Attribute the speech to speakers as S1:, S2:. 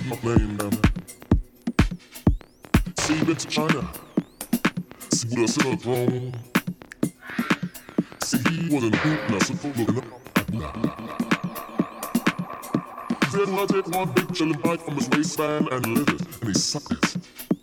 S1: not blame them. See, been to China. See, Buddha sit on the throne. See, he was in the hoop, now sit for looking up at Buddha. He said, well, I take one big chillin' bite from his waistband and he lit it, and he sucked it.